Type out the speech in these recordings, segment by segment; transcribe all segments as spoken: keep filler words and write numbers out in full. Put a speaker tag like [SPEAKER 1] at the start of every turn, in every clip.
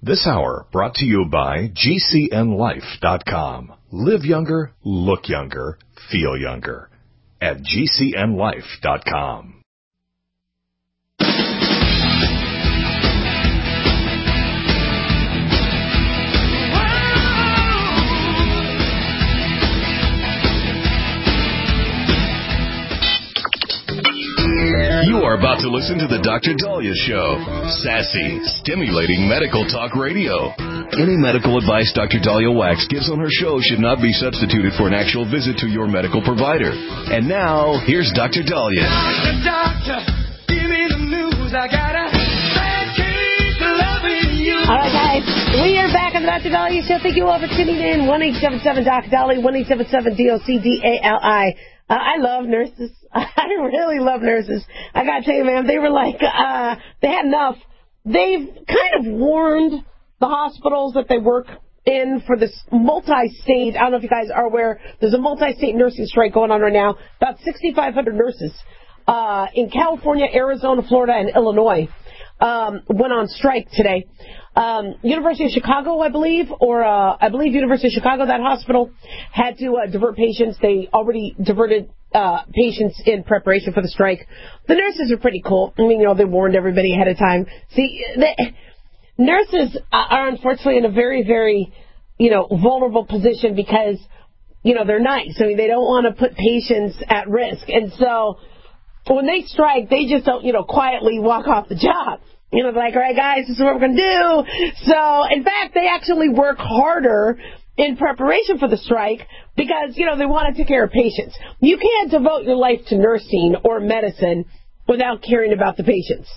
[SPEAKER 1] This hour brought to you by G C N life dot com. Live younger, look younger, feel younger at G C N life dot com. You are about to listen to the Doctor Daliah Show. Sassy, stimulating medical talk radio. Any medical advice Doctor Daliah Wax gives on her show should not be substituted for an actual visit to your medical provider. And now, here's Doctor Daliah. Doctor, doctor, give me the news. I got a bad case of loving you.
[SPEAKER 2] All right, guys. We are back on the Doctor Daliah Show. Thank you all for tuning in. one eight seven seven D O C Daliah, one eight seven seven D O C D A L I. Uh, I love nurses. I really love nurses. I gotta tell you, man, they were like, uh, they had enough. They've kind of warned the hospitals that they work in for this multi-state, I don't know if you guys are aware, there's a multi-state nursing strike going on right now. About sixty-five hundred nurses uh, in California, Arizona, Florida, and Illinois um, went on strike today. Um, University of Chicago, I believe, or uh, I believe University of Chicago, that hospital had to uh, divert patients. They already diverted uh, patients in preparation for the strike. The nurses are pretty cool. I mean, you know, they warned everybody ahead of time. See, the nurses are unfortunately in a very, very, you know, vulnerable position because, you know, they're nice. I mean, they don't want to put patients at risk. And so when they strike, they just don't, you know, quietly walk off the job. You know, they're like, all right, guys, this is what we're going to do. So, in fact, they actually work harder in preparation for the strike because, you know, they want to take care of patients. You can't devote your life to nursing or medicine without caring about the patients.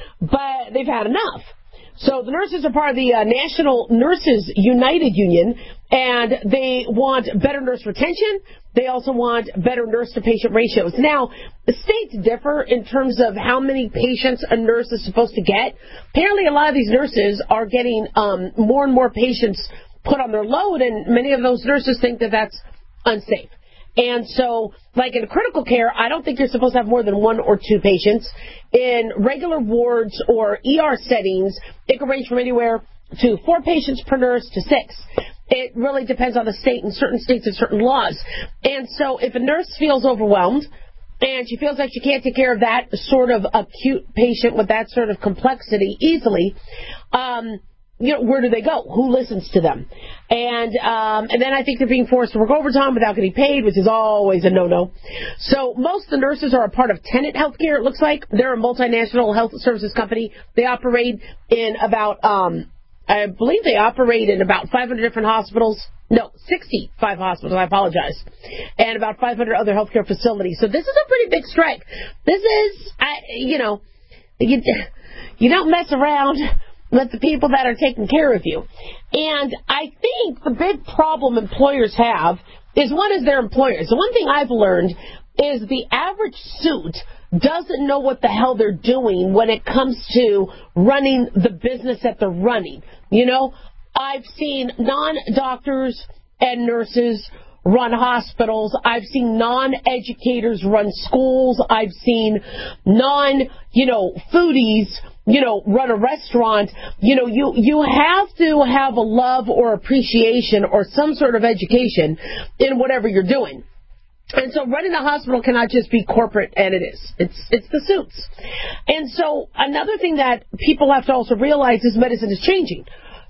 [SPEAKER 2] But they've had enough. So the nurses are part of the uh, National Nurses United Union, and they want better nurse retention. They also want better nurse-to-patient ratios. Now, the states differ in terms of how many patients a nurse is supposed to get. Apparently, a lot of these nurses are getting um, more and more patients put on their load, and many of those nurses think that that's unsafe. And so, like in critical care, I don't think you're supposed to have more than one or two patients. In regular wards or E R settings, it can range from anywhere to four patients per nurse to six. It really depends on the state, and certain states have certain laws. And so if a nurse feels overwhelmed and she feels like she can't take care of that sort of acute patient with that sort of complexity easily, um, you know, where do they go? Who listens to them? And um, and then I think they're being forced to work overtime without getting paid, which is always a no-no. So most of the nurses are a part of Tenet Healthcare, it looks like. They're a multinational health services company. They operate in about, um, I believe they operate in about five hundred different hospitals. No, sixty-five hospitals, I apologize. And about five hundred other healthcare facilities. So this is a pretty big strike. This is, I, you know, you, you don't mess around with the people that are taking care of you. And I think the big problem employers have is, one, is their employers. The one thing I've learned is the average suit doesn't know what the hell they're doing when it comes to running the business that they're running. You know, I've seen non-doctors and nurses run hospitals. I've seen non-educators run schools. I've seen non, you know, foodies, you know, run a restaurant. You know, you, you have to have a love or appreciation or some sort of education in whatever you're doing. And so running a hospital cannot just be corporate, and it is. It's it's the suits. And so another thing that people have to also realize is medicine is changing.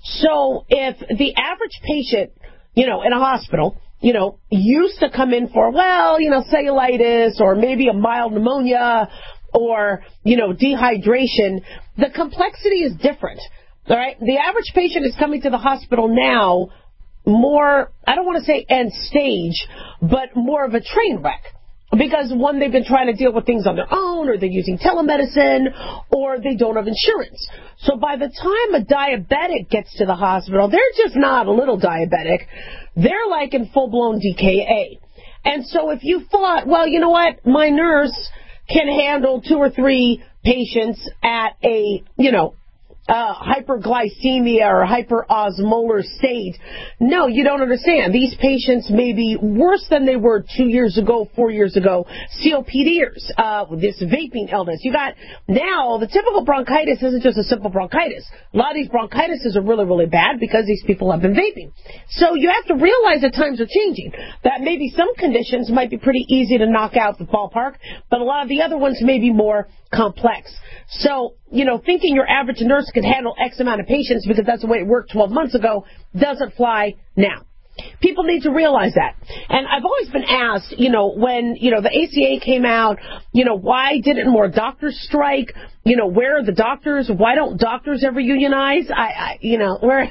[SPEAKER 2] So if the average patient, you know, in a hospital, you know, used to come in for, well, you know, cellulitis or maybe a mild pneumonia or, you know, dehydration, the complexity is different. All right? The average patient is coming to the hospital now more, I don't want to say end stage, but more of a train wreck. Because, one, they've been trying to deal with things on their own, or they're using telemedicine, or they don't have insurance. So by the time a diabetic gets to the hospital, they're just not a little diabetic. They're like in full-blown D K A. And so if you thought, well, you know what, my nurse can handle two or three patients at a, you know, uh, hyperglycemia or hyperosmolar state. No, you don't understand. These patients may be worse than they were two years ago, four years ago. COPDers, uh, this vaping illness. You got now the typical bronchitis isn't just a simple bronchitis. A lot of these bronchitises are really, really bad because these people have been vaping. So you have to realize that times are changing. That maybe some conditions might be pretty easy to knock out the ballpark, but a lot of the other ones may be more complex. So, you know, thinking your average nurse could handle X amount of patients because that's the way it worked twelve months ago doesn't fly now. People need to realize that. And I've always been asked, you know, when, you know, the A C A came out, you know, why didn't more doctors strike? You know, where are the doctors? Why don't doctors ever unionize? I, I you know, where,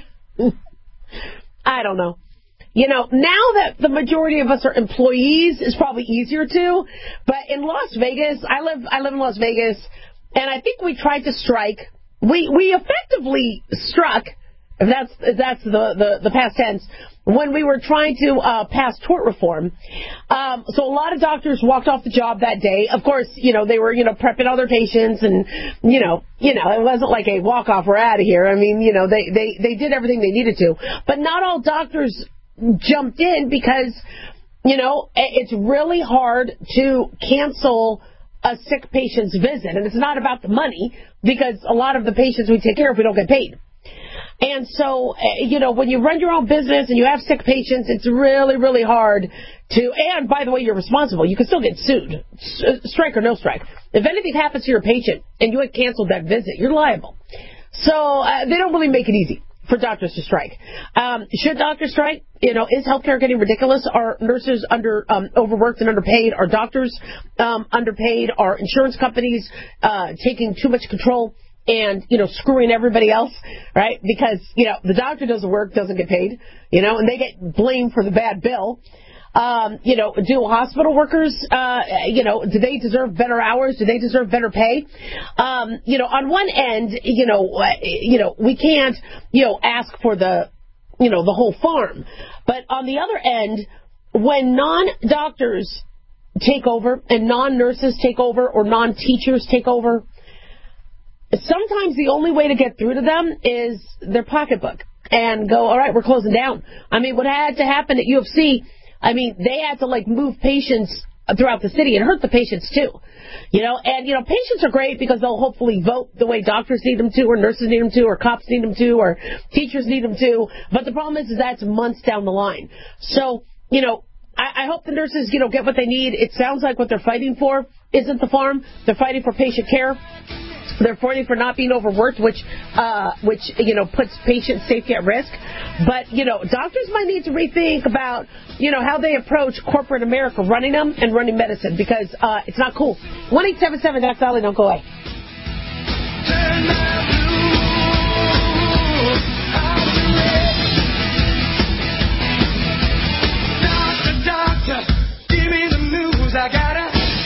[SPEAKER 2] I don't know. You know, now that the majority of us are employees, it's probably easier to. But in Las Vegas, I live, I live in Las Vegas, and I think we tried to strike. We, we effectively struck, if that's, if that's the, the, the past tense, when we were trying to uh, pass tort reform. Um, so a lot of doctors walked off the job that day. Of course, you know, they were, you know, prepping all their patients and, you know, you know, it wasn't like a walk-off, we're out of here. I mean, you know, they, they, they did everything they needed to. But not all doctors jumped in because, you know, it's really hard to cancel a sick patient's visit. And it's not about the money because a lot of the patients we take care of, we don't get paid. And so, you know, when you run your own business and you have sick patients, it's really, really hard to, and by the way, you're responsible. You can still get sued, strike or no strike. If anything happens to your patient and you had canceled that visit, you're liable. So uh, they don't really make it easy for doctors to strike. Um, should doctors strike? You know, is healthcare getting ridiculous? Are nurses under um, overworked and underpaid? Are doctors um, underpaid? Are insurance companies uh, taking too much control and, you know, screwing everybody else, right? Because, you know, the doctor does the work, doesn't get paid, you know, and they get blamed for the bad bill. Um, you know, do hospital workers, uh, you know, do they deserve better hours? Do they deserve better pay? Um, you know, on one end, you know, uh, you know, we can't, you know, ask for the, you know, the whole farm. But on the other end, when non-doctors take over and non-nurses take over or non-teachers take over, sometimes the only way to get through to them is their pocketbook and go, all right, we're closing down. I mean, what had to happen at U of C, I mean, they had to, like, move patients throughout the city and hurt the patients, too. You know, and, you know, patients are great because they'll hopefully vote the way doctors need them to or nurses need them to or cops need them to or teachers need them to. But the problem is, is that's months down the line. So, you know, I, I hope the nurses, you know, get what they need. It sounds like what they're fighting for isn't the farm. They're fighting for patient care. They're fighting for not being overworked, which, uh, which you know, puts patient safety at risk. But, you know, doctors might need to rethink about, you know, how they approach corporate America running them and running medicine because uh, it's not cool. one eight seven seven, Doc Dolly, don't go away. Doctor, doctor, give me the news, I gotta.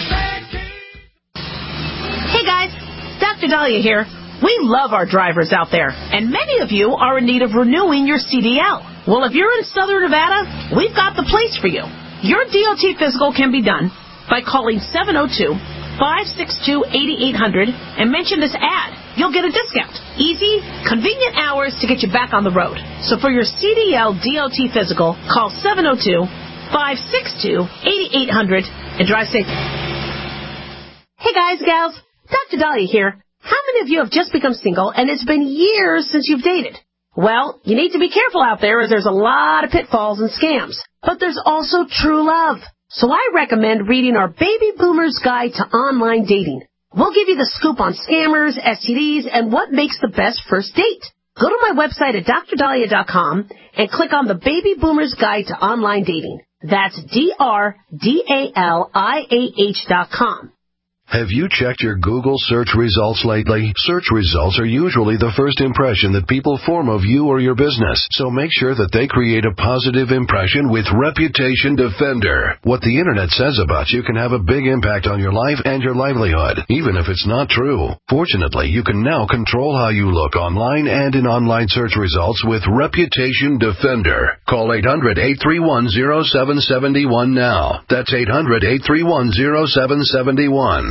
[SPEAKER 2] Hey, guys. Doctor Dahlia here. We love our drivers out there, and many of you are in need of renewing your C D L. Well, if you're in Southern Nevada, we've got the place for you. Your D O T physical can be done by calling seven oh two, five six two, eight eight hundred and mention this ad. You'll get a discount. Easy, convenient hours to get you back on the road. So for your C D L D O T physical, call seven oh two, five six two, eight eight hundred and drive safe. Hey guys, gals. Doctor Dahlia here. How many of you have just become single and it's been years since you've dated? Well, you need to be careful out there as there's a lot of pitfalls and scams. But there's also true love. So I recommend reading our Baby Boomer's Guide to Online Dating. We'll give you the scoop on scammers, S T Ds, and what makes the best first date. Go to my website at dr dahlia dot com and click on the Baby Boomer's Guide to Online Dating. That's D R D A L I A H dot com.
[SPEAKER 1] Have you checked your Google search results lately? Search results are usually the first impression that people form of you or your business, so make sure that they create a positive impression with Reputation Defender. What the Internet says about you can have a big impact on your life and your livelihood, even if it's not true. Fortunately, you can now control how you look online and in online search results with Reputation Defender. Call eight hundred, eight three one, zero seven seven one now. That's eight hundred, eight three one, zero seven seven one.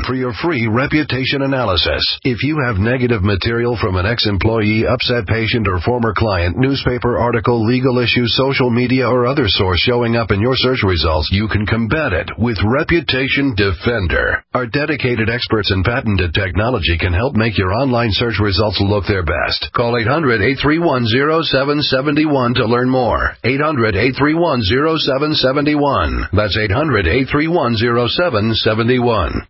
[SPEAKER 3] for your free reputation analysis. If you have negative material from an ex-employee, upset patient, or former client, newspaper article, legal issue, social media, or other source showing up in your search results, you can combat it with Reputation Defender. Our dedicated experts in patented technology can help make your online search results look their best. Call eight hundred, eight three one, zero seven seven one to learn more. eight hundred, eight three one, zero seven seven one. That's eight hundred, eight three one, zero seven seven one.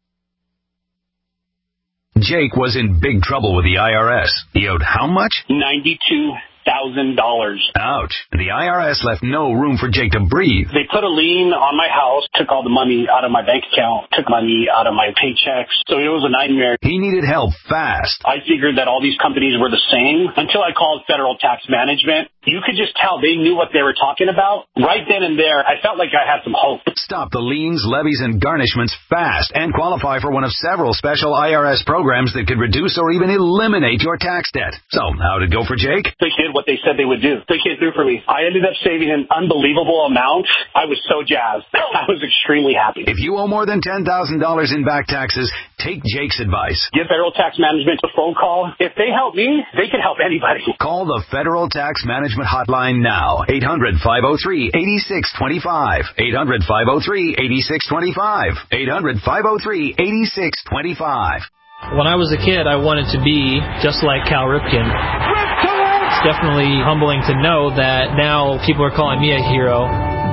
[SPEAKER 4] Jake was in big trouble with the I R S. He owed how much?
[SPEAKER 5] ninety-two thousand dollars.
[SPEAKER 4] Ouch. The I R S left no room for Jake to breathe.
[SPEAKER 5] They put a lien on my house, took all the money out of my bank account, took money out of my paychecks. So it was a nightmare.
[SPEAKER 4] He needed help fast.
[SPEAKER 5] I figured that all these companies were the same until I called Federal Tax Management. You could just tell they knew what they were talking about. Right then and there, I felt like I had some hope.
[SPEAKER 4] Stop the liens, levies, and garnishments fast and qualify for one of several special I R S programs that could reduce or even eliminate your tax debt. So, how'd it go for Jake?
[SPEAKER 5] They did what they said they would do. They came through for me. I ended up saving an unbelievable amount. I was so jazzed. I was extremely happy.
[SPEAKER 4] If you owe more than ten thousand dollars in back taxes, take Jake's advice.
[SPEAKER 5] Give Federal Tax Management a phone call. If they help me, they can help anybody.
[SPEAKER 4] Call the Federal Tax Management Hotline now. eight hundred, five oh three, eight six two five. eight hundred, five oh three, eight six two five. eight hundred, five oh three, eight six two five.
[SPEAKER 6] When I was a kid, I wanted to be just like Cal Ripken. It's definitely humbling to know that now people are calling me a hero.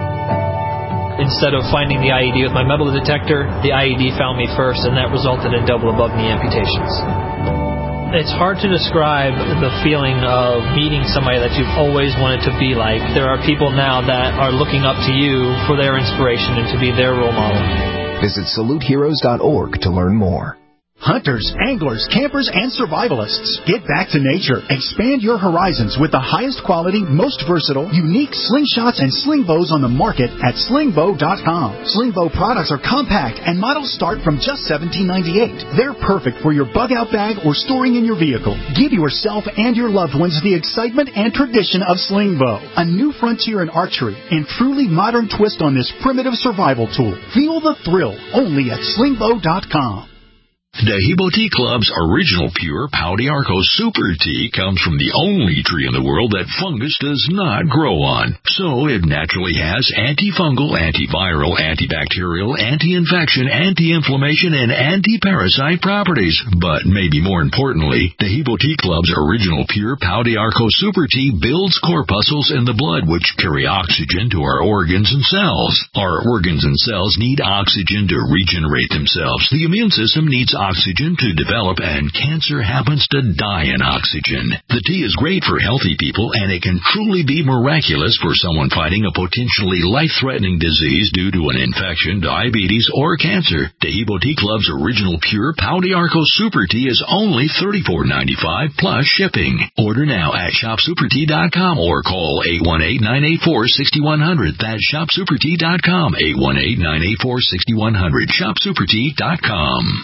[SPEAKER 6] Instead of finding the I E D with my metal detector, the I E D found me first, and that resulted in double above-knee amputations. It's hard to describe the feeling of meeting somebody that you've always wanted to be like. There are people now that are looking up to you for their inspiration and to be their role model.
[SPEAKER 7] Visit salute heroes dot org to learn more.
[SPEAKER 8] Hunters, anglers, campers, and survivalists, get back to nature. Expand your horizons with the highest quality, most versatile, unique slingshots and sling bows on the market at sling bow dot com. Sling bow products are compact and models start from just seventeen ninety-eight. They're perfect for your bug-out bag or storing in your vehicle. Give yourself and your loved ones the excitement and tradition of sling bow, a new frontier in archery and truly modern twist on this primitive survival tool. Feel the thrill only at sling bow dot com.
[SPEAKER 1] Dehibo Tea Club's original pure Pau d'Arco Super Tea comes from the only tree in the world that fungus does not grow on. So it naturally has antifungal, antiviral, antibacterial, anti-infection, anti-inflammation, and anti-parasite properties. But maybe more importantly, Dehibo Tea Club's original pure Pau d'Arco Super Tea builds corpuscles in the blood which carry oxygen to our organs and cells. Our organs and cells need oxygen to regenerate themselves. The immune system needs oxygen to develop, and cancer happens to die in oxygen. The tea is great for healthy people, and it can truly be miraculous for someone fighting a potentially life-threatening disease due to an infection, diabetes, or cancer. Dehibo Tea Club's original pure Pau d'Arco Super Tea is only thirty-four dollars and ninety-five cents plus shipping. Order now at shop super tea dot com or call eight one eight, nine eight four, six one zero zero. That's shop super tea dot com, eight one eight, nine eight four, six one zero zero. shop super tea dot com.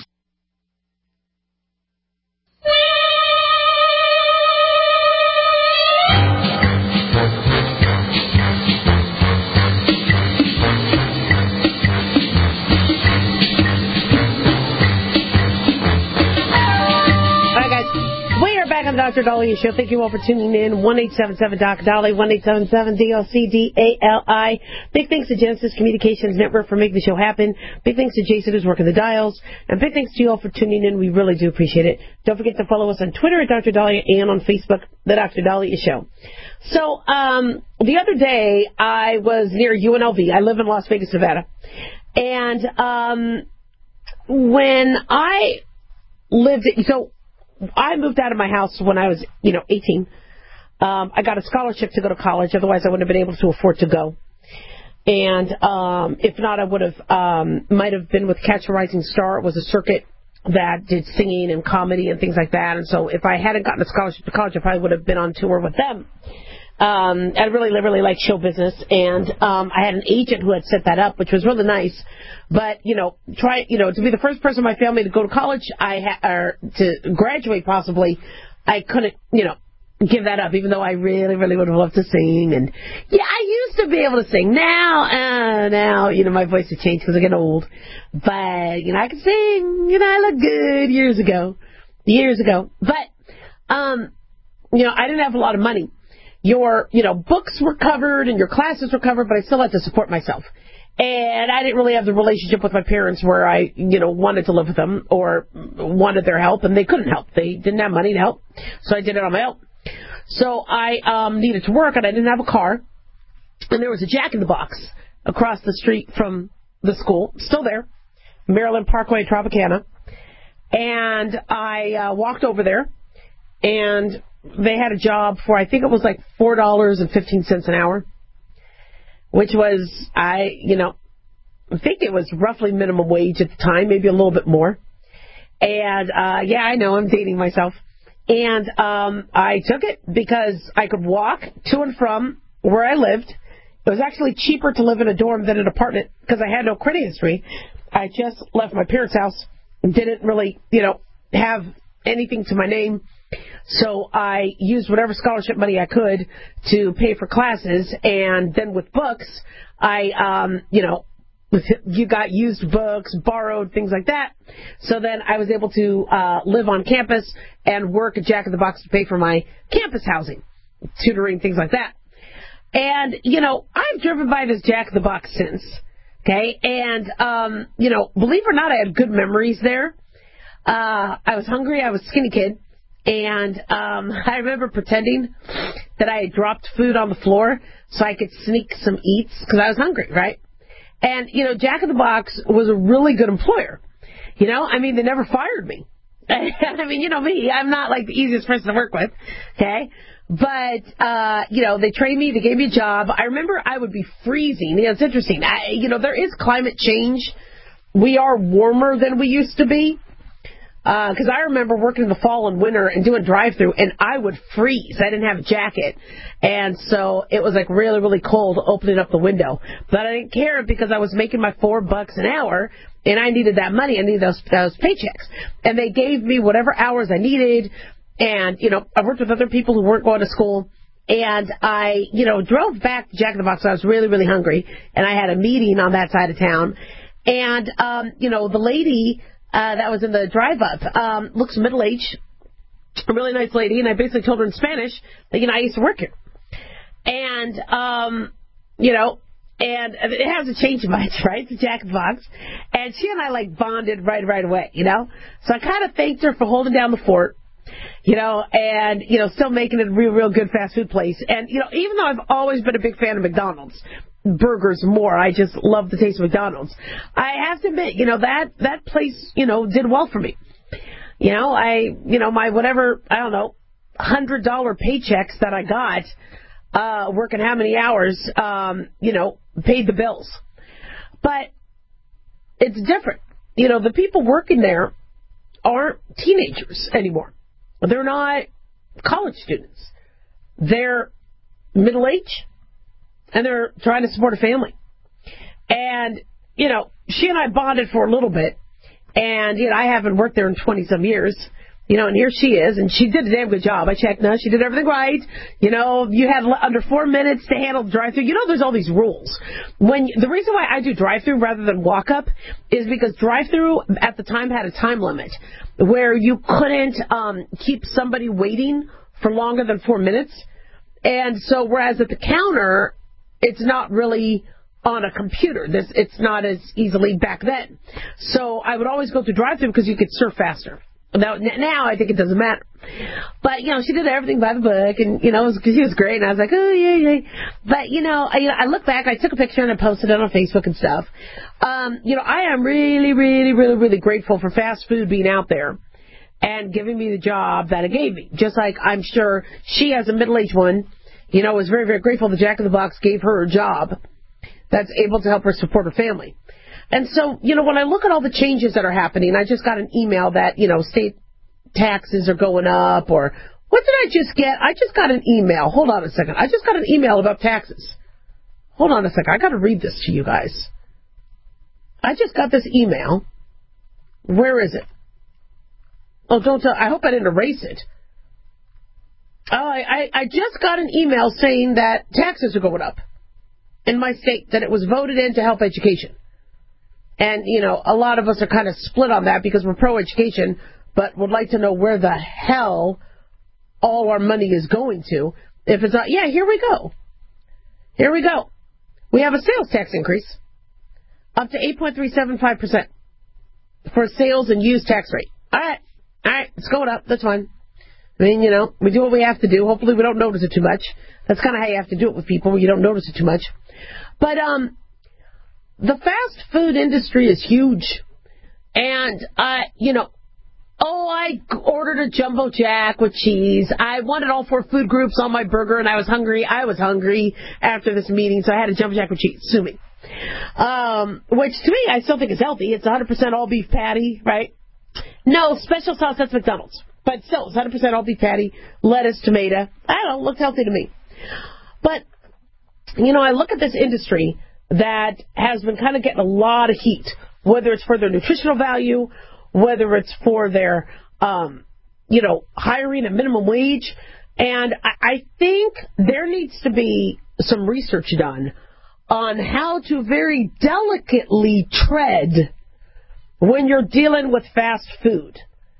[SPEAKER 2] Doctor Dolly Show. Thank you all for tuning in. one eight seven seven Doc Dolly, one eight seven seven D L C D A L I. Big thanks to Genesis Communications Network for making the show happen. Big thanks to Jason who's working the dials. And big thanks to you all for tuning in. We really do appreciate it. Don't forget to follow us on Twitter at Doctor Dahlia and on Facebook, The Doctor Dahlia Show. So, um, the other day I was near U N L V. I live in Las Vegas, Nevada. And, um, when I lived, so, I moved out of my house when I was, you know, eighteen. Um, I got a scholarship to go to college. Otherwise, I wouldn't have been able to afford to go. And um, if not, I would have, um, might have been with Catch a Rising Star. It was a circuit that did singing and comedy and things like that. And so if I hadn't gotten a scholarship to college, I probably would have been on tour with them. Um, I really, really like show business. And um, I had an agent who had set that up, which was really nice. But, you know, try, you know, to be the first person in my family to go to college, I ha- or to graduate possibly, I couldn't, you know, give that up, even though I really, really would have loved to sing. And yeah, I used to be able to sing. Now, uh, now, you know, my voice has changed because I get old. But, you know, I can sing. You know, I look good years ago. Years ago. But, um, you know, I didn't have a lot of money. Your, you know, books were covered and your classes were covered, but I still had to support myself. And I didn't really have the relationship with my parents where I, you know, wanted to live with them or wanted their help, and they couldn't help. They didn't have money to help, so I did it on my own. So I um, needed to work, and I didn't have a car. And there was a Jack in the Box across the street from the school, still there, Maryland Parkway, Tropicana. And I uh, walked over there, and they had a job for, I think it was like four dollars and fifteen cents an hour, which was, I, you know, I think it was roughly minimum wage at the time, maybe a little bit more. And, uh, yeah, I know, I'm dating myself. And um, I took it because I could walk to and from where I lived. It was actually cheaper to live in a dorm than an apartment because I had no credit history. I just left my parents' house and didn't really, you know, have anything to my name. So I used whatever scholarship money I could to pay for classes. And then with books, I, um, you know, you got used books, borrowed, things like that. So then I was able to uh, live on campus and work at Jack in the Box to pay for my campus housing, tutoring, things like that. And, you know, I've driven by this Jack in the Box since, okay? And, um, you know, believe it or not, I had good memories there. Uh, I was hungry. I was a skinny kid. And um, I remember pretending that I had dropped food on the floor so I could sneak some eats because I was hungry, right? And, you know, Jack in the Box was a really good employer. You know, I mean, they never fired me. I mean, you know me, I'm not like the easiest person to work with, okay? But, uh, you know, they trained me, they gave me a job. I remember I would be freezing. You know, it's interesting. I, you know, there is climate change. We are warmer than we used to be. Because uh, I remember working in the fall and winter and doing drive-through, and I would freeze. I didn't have a jacket. And so it was like really, really cold opening up the window. But I didn't care because I was making my four bucks an hour, and I needed that money. I needed those, those paychecks. And they gave me whatever hours I needed. And, you know, I worked with other people who weren't going to school. And I, you know, drove back to Jack in the Box. I was really, really hungry. And I had a meeting on that side of town. And, um, you know, the lady... Uh, that was in the drive-up, um, looks middle-aged, a really nice lady, and I basically told her in Spanish that, you know, I used to work here. And, um, you know, and it hasn't changed much, right? It's Jack in the Box. And she and I, like, bonded right, right away, you know? So I kind of thanked her for holding down the fort, you know, and, you know, still making it a real, real good fast food place. And, you know, even though I've always been a big fan of McDonald's, burgers more. I just love the taste of McDonald's. I have to admit, you know, that, that place, you know, did well for me. You know, I, you know, my whatever, I don't know, one hundred dollars paychecks that I got, uh, working how many hours, um, you know, paid the bills. But it's different. You know, the people working there aren't teenagers anymore. They're not college students. They're middle-aged. And they're trying to support a family. And, you know, she and I bonded for a little bit. And, you know, I haven't worked there in twenty-some years. You know, and here she is. And she did a damn good job. I checked. No, she did everything right. You know, you had under four minutes to handle the drive-thru. You know, there's all these rules. When the reason why I do drive-thru rather than walk-up is because drive-thru at the time had a time limit where you couldn't um, keep somebody waiting for longer than four minutes. And so whereas at the counter... it's not really on a computer. This, it's not as easily back then. So I would always go through drive-thru because you could serve faster. Now, now I think it doesn't matter. But, you know, she did everything by the book, and, you know, it was, she was great, and I was like, oh, yeah, yeah. But, you know, I, you know, I look back, I took a picture and I posted it on Facebook and stuff. Um, you know, I am really, really, really, really grateful for fast food being out there and giving me the job that it gave me. Just like I'm sure she, as a middle-aged one, you know, was very, very grateful that Jack in the Box gave her a job that's able to help her support her family. And so, you know, when I look at all the changes that are happening, I just got an email that, you know, state taxes are going up, or what did I just get? I just got an email. Hold on a second. I just got an email about taxes. Hold on a second. I got to read this to you guys. I just got this email. Where is it? Oh, don't tell. I hope I didn't erase it. Oh, I, I just got an email saying that taxes are going up in my state, that it was voted in to help education. And, you know, a lot of us are kind of split on that because we're pro-education, but would like to know where the hell all our money is going to. If it's not, yeah, here we go. Here we go. We have a sales tax increase up to eight point three seven five percent for sales and use tax rate. All right. All right. It's going up. That's fine. I mean, you know, we do what we have to do. Hopefully we don't notice it too much. That's kind of how you have to do it with people, where you don't notice it too much. But um, the fast food industry is huge. And, uh, you know, oh, I ordered a Jumbo Jack with cheese. I wanted all four food groups on my burger, and I was hungry. I was hungry after this meeting, so I had a Jumbo Jack with cheese. Sue me. Um, which, to me, I still think is healthy. It's one hundred percent all beef patty, right? No, special sauce, that's McDonald's. But still, it's one hundred percent all beef patty, lettuce, tomato. I don't know, looks healthy to me. But, you know, I look at this industry that has been kind of getting a lot of heat, whether it's for their nutritional value, whether it's for their, um, you know, hiring a minimum wage. And I, I think there needs to be some research done on how to very delicately tread when you're dealing with fast food.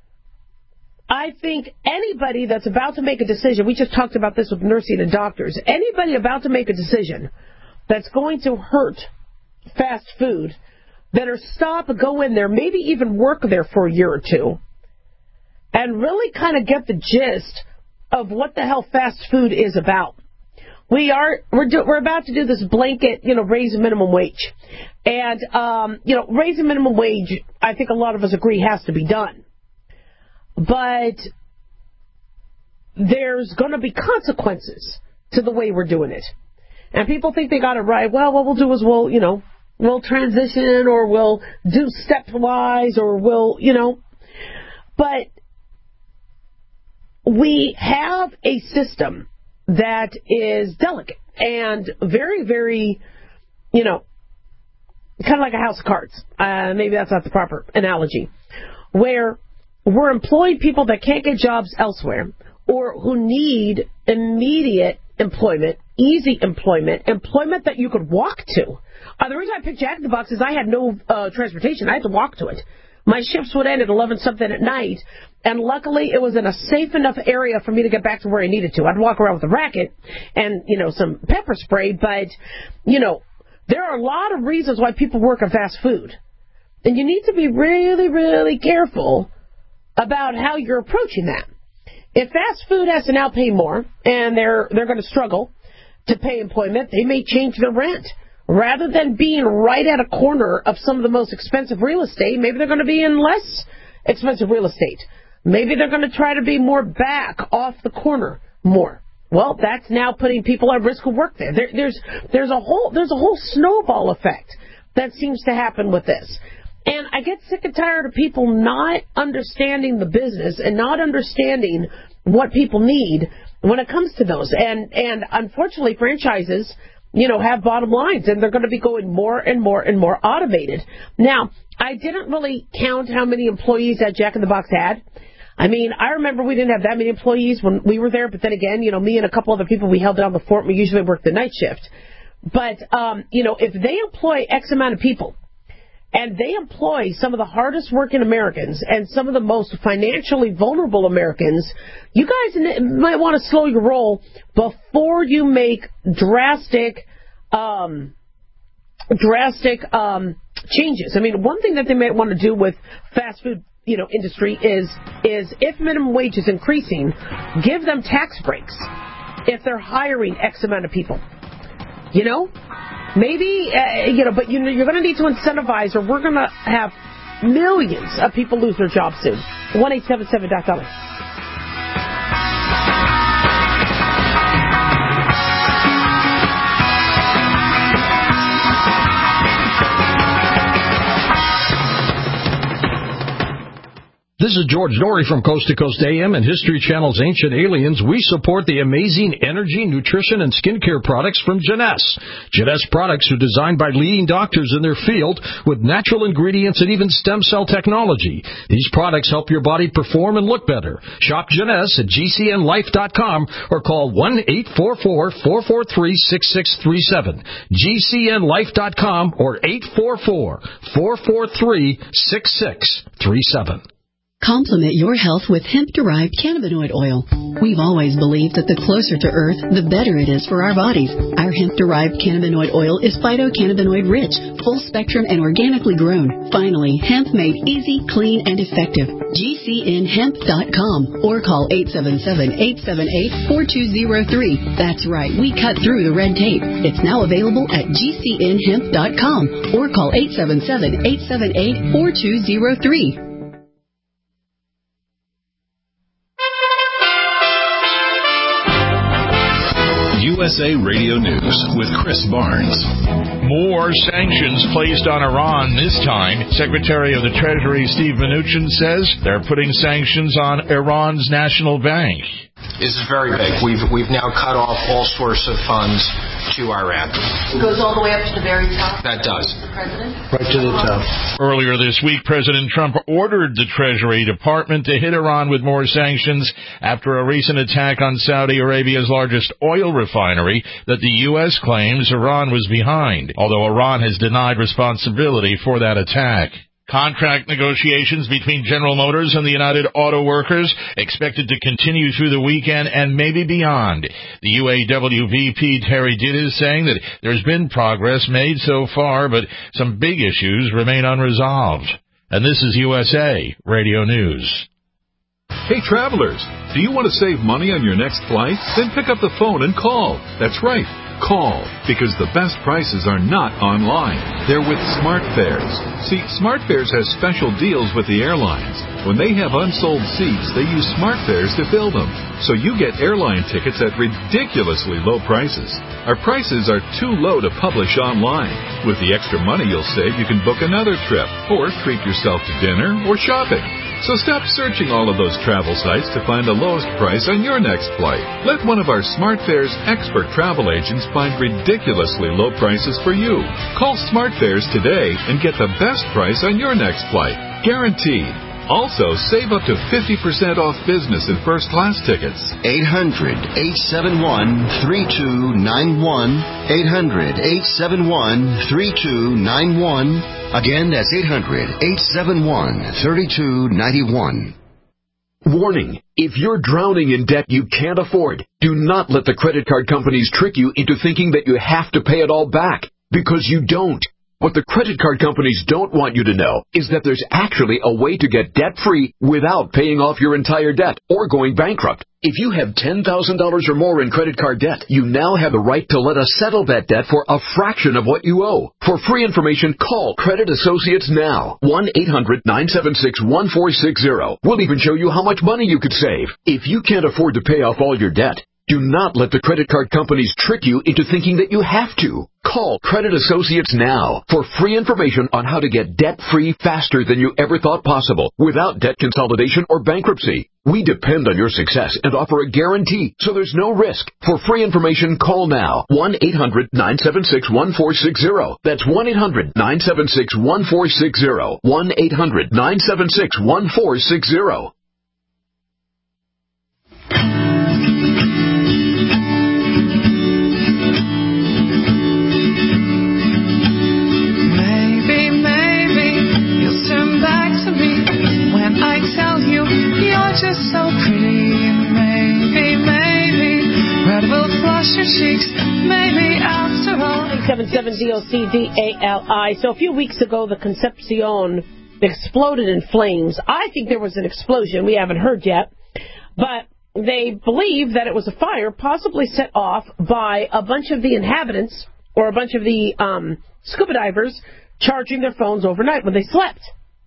[SPEAKER 2] I think anybody that's about to make a decision, we just talked about this with nursing and doctors, anybody about to make a decision that's going to hurt fast food, better stop, go in there, maybe even work there for a year or two, and really kind of get the gist of what the hell fast food is about. We are we're do, we're about to do this blanket, you know, raise minimum wage, and um, you know, raising minimum wage, I think a lot of us agree has to be done, but there's going to be consequences to the way we're doing it, and people think they got it right. Well, what we'll do is we'll, you know, we'll transition, or we'll do stepwise, or we'll, you know, but we have a system that is delicate and very, very, you know, kind of like a house of cards. Uh, maybe that's not the proper analogy. Where we're employing people that can't get jobs elsewhere, or who need immediate employment, easy employment, employment that you could walk to. Uh, the reason I picked Jack in the Box is I had no uh, transportation. I had to walk to it. My shifts would end at eleven something at night, and luckily it was in a safe enough area for me to get back to where I needed to. I'd walk around with a racket and, you know, some pepper spray, but, you know, there are a lot of reasons why people work in fast food. And you need to be really, really careful about how you're approaching that. If fast food has to now pay more, and they're they're going to struggle to pay employment, they may change their rent. Rather than being right at a corner of some of the most expensive real estate, maybe they're going to be in less expensive real estate. Maybe they're going to try to be more back off the corner more. Well, that's now putting people at risk of work there. there there's there's a whole there's a whole snowball effect that seems to happen with this. And I get sick and tired of people not understanding the business and not understanding what people need when it comes to those. And and unfortunately, franchises, you know, have bottom lines, and they're going to be going more and more and more automated. Now, I didn't really count how many employees that Jack in the Box had. I mean, I remember we didn't have that many employees when we were there, but then again, you know, me and a couple other people, we held down the fort. We usually worked the night shift. But, um, you know, if they employ X amount of people, and they employ some of the hardest working Americans and some of the most financially vulnerable Americans, you guys might want to slow your roll before you make drastic, um, drastic um, changes. I mean, one thing that they might want to do with fast food, you know, industry is is if minimum wage is increasing, give them tax breaks if they're hiring X amount of people. You know? Maybe, uh, you know, but you know, you're going to need to incentivize, or we're going to have millions of people lose their jobs soon. one eight seven seven Doc Dolly.
[SPEAKER 3] The
[SPEAKER 9] This is George Norrie from Coast to Coast A M and History Channel's Ancient Aliens. We support the amazing energy, nutrition, and skincare products from Jeunesse. Jeunesse products are designed by leading doctors in their field with natural ingredients and even stem cell technology. These products help your body perform and look better. Shop Jeunesse at G C N life dot com or call one eight four four, four four three, six six three seven. G C N life dot com or eight four four, four four three, six six three seven.
[SPEAKER 10] Complement your health with hemp-derived cannabinoid oil. We've always believed that the closer to Earth, the better it is for our bodies. Our hemp-derived cannabinoid oil is phytocannabinoid-rich, full-spectrum, and organically grown. Finally, hemp made easy, clean, and effective. G C N hemp dot com or call eight seven seven, eight seven eight, four two zero three. That's right, we cut through the red tape. It's now available at G C N hemp dot com or call eight seven seven, eight seven eight, four two zero three.
[SPEAKER 1] U S A Radio News with Chris Barnes.
[SPEAKER 11] More sanctions placed on Iran this time. Secretary of the Treasury Steve Mnuchin says they're putting sanctions on Iran's national bank.
[SPEAKER 12] This is very big. We've we've now cut off all source of funds to Iran.
[SPEAKER 13] It goes all the way up to the very top?
[SPEAKER 12] That does.
[SPEAKER 13] The president?
[SPEAKER 12] Right to the top.
[SPEAKER 11] Earlier this week, President Trump ordered the Treasury Department to hit Iran with more sanctions after a recent attack on Saudi Arabia's largest oil refinery that the U S claims Iran was behind, although Iran has denied responsibility for that attack. Contract negotiations between General Motors and the United Auto Workers expected to continue through the weekend and maybe beyond. The U A W V P Terry Ditt is saying that there's been progress made so far, but some big issues remain unresolved. And this is U S A Radio News.
[SPEAKER 14] Hey, travelers, do you want to save money on your next flight? Then pick up the phone and call. That's right. Call, because the best prices are not online. They're with SmartFares. See, SmartFares has special deals with the airlines. When they have unsold seats, they use SmartFares to fill them. So you get airline tickets at ridiculously low prices. Our prices are too low to publish online. With the extra money you'll save, you can book another trip, or treat yourself to dinner or shopping. So stop searching all of those travel sites to find the lowest price on your next flight. Let one of our SmartFares expert travel agents find ridiculously low prices for you. Call SmartFares today and get the best price on your next flight. Guaranteed. Also, save up to fifty percent off business and first class tickets.
[SPEAKER 15] eight hundred, eight seven one, three two nine one. eight hundred, eight seven one, three two nine one. Again, that's eight hundred, eight seven one, three two nine one.
[SPEAKER 16] Warning. If you're drowning in debt you can't afford, do not let the credit card companies trick you into thinking that you have to pay it all back, because you don't. What the credit card companies don't want you to know is that there's actually a way to get debt-free without paying off your entire debt or going bankrupt. If you have ten thousand dollars or more in credit card debt, you now have the right to let us settle that debt for a fraction of what you owe. For free information, call Credit Associates now. one eight hundred, nine seven six, one four six zero. We'll even show you how much money you could save. If you can't afford to pay off all your debt, do not let the credit card companies trick you into thinking that you have to. Call Credit Associates now for free information on how to get debt-free faster than you ever thought possible without debt consolidation or bankruptcy. We depend on your success and offer a guarantee, so there's no risk. For free information, call now. one eight hundred, nine seven six, one four six zero. That's one eight hundred, nine seven six, one four six zero. one eight hundred, nine seven six, one four six zero.
[SPEAKER 17] Just so pretty, maybe, maybe, red will flush your cheeks, maybe after all.
[SPEAKER 2] nine seven seven D O C D A L I. So a few weeks ago, the Concepcion exploded in flames. I think there was an explosion. We haven't heard yet. But they believe that it was a fire possibly set off by a bunch of the inhabitants or a bunch of the um, scuba divers charging their phones overnight when they slept.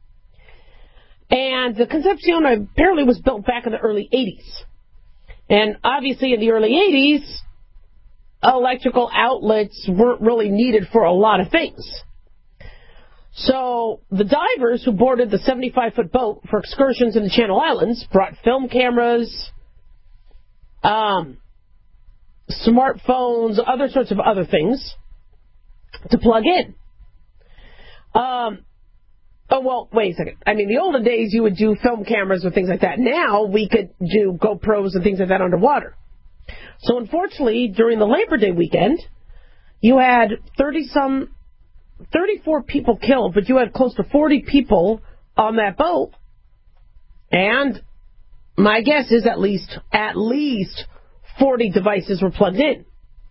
[SPEAKER 2] And the Concepcion apparently was built back in the early eighties. And obviously in the early eighties, electrical outlets weren't really needed for a lot of things. So the divers who boarded the seventy-five foot boat for excursions in the Channel Islands brought film cameras, um, smartphones, other sorts of other things to plug in. Um, oh, well, wait a second. I mean, the olden days you would do film cameras or things like that. Now we could do GoPros and things like that underwater. So unfortunately, during the Labor Day weekend, you had thirty-some, thirty-four people killed, but you had close to forty people on that boat. And my guess is at least, at least forty devices were plugged in.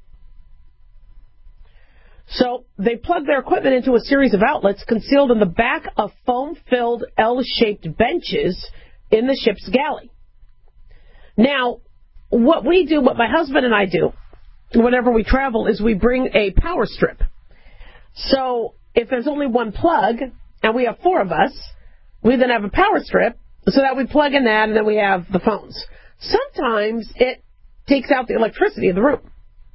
[SPEAKER 2] So they plugged their equipment into a series of outlets concealed in the back of foam-filled L-shaped benches in the ship's galley. Now, what we do, what my husband and I do, whenever we travel, is we bring a power strip. So if there's only one plug, and we have four of us, we then have a power strip, so that we plug in that, and then we have the phones. Sometimes it takes out the electricity in the room.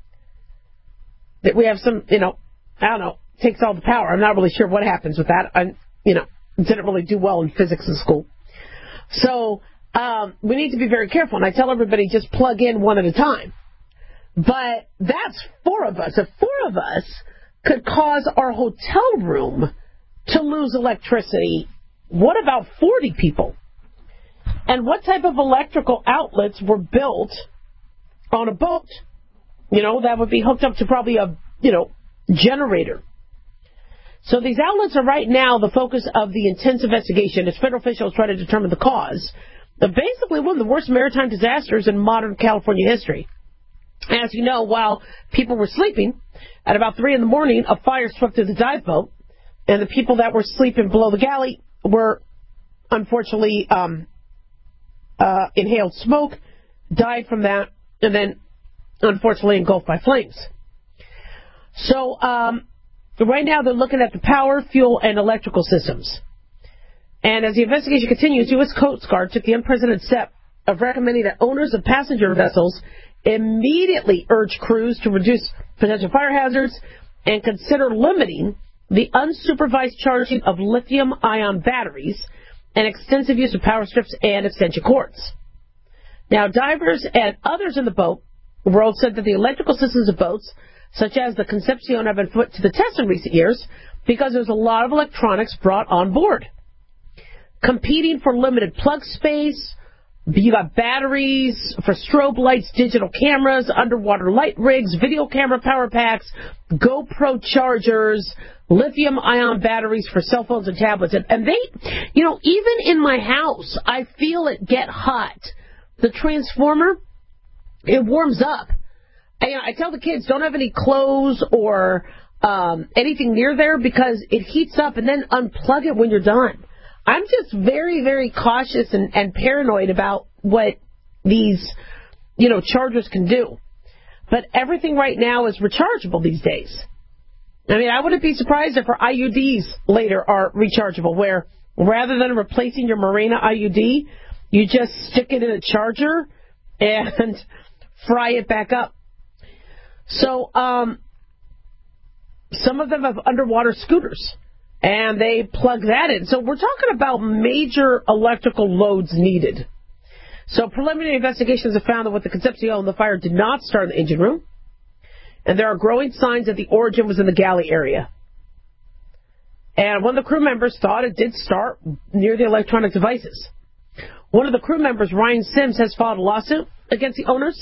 [SPEAKER 2] That we have some, you know, I don't know, takes all the power. I'm not really sure what happens with that. I, you know, didn't really do well in physics in school. So um, we need to be very careful. And I tell everybody just plug in one at a time. But that's four of us. If four of us could cause our hotel room to lose electricity, what about forty people? And what type of electrical outlets were built on a boat? You know, that would be hooked up to probably a, you know, generator. So these outlets are right now the focus of the intense investigation as federal officials try to determine the cause of basically one of the worst maritime disasters in modern California history. As you know, while people were sleeping, at about three in the morning, a fire swept through the dive boat, and the people that were sleeping below the galley were unfortunately um, uh, inhaled smoke, died from that, and then unfortunately engulfed by flames. So um, right now they're looking at the power, fuel, and electrical systems. And as the investigation continues, U S Coast Guard took the unprecedented step of recommending that owners of passenger vessels immediately urge crews to reduce potential fire hazards and consider limiting the unsupervised charging of lithium-ion batteries and extensive use of power strips and extension cords. Now, divers and others in the boat world said that the electrical systems of boats, such as the Concepcion, have been put to the test in recent years because there's a lot of electronics brought on board. Competing for limited plug space, you got batteries for strobe lights, digital cameras, underwater light rigs, video camera power packs, GoPro chargers, lithium-ion batteries for cell phones and tablets. And, and they, you know, even in my house, I feel it get hot. The transformer, it warms up. I, you know, I tell the kids, don't have any clothes or um, anything near there because it heats up, and then unplug it when you're done. I'm just very, very cautious and, and paranoid about what these, you know, chargers can do. But everything right now is rechargeable these days. I mean, I wouldn't be surprised if our I U Ds later are rechargeable, where rather than replacing your Marina I U D, you just stick it in a charger and fry it back up. So um, some of them have underwater scooters, and they plug that in. So we're talking about major electrical loads needed. So preliminary investigations have found that with the Concepcion, the fire did not start in the engine room, and there are growing signs that the origin was in the galley area. And one of the crew members thought it did start near the electronic devices. One of the crew members, Ryan Sims, has filed a lawsuit against the owners,